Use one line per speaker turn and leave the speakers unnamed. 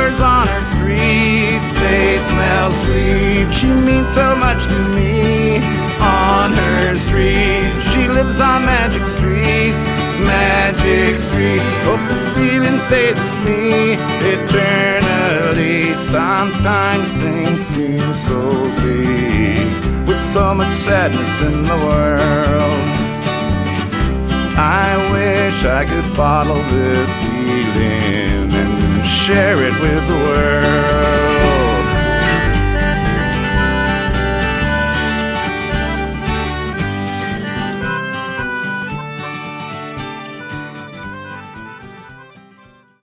flowers on her street, they smell sweet. She means so much to me. On her street, she lives on Magic Street, Magic Street. Hope this feeling stays with me eternally. Sometimes things seem so bleak, with so much sadness in the world. I wish I could bottle this feeling and share it with the world.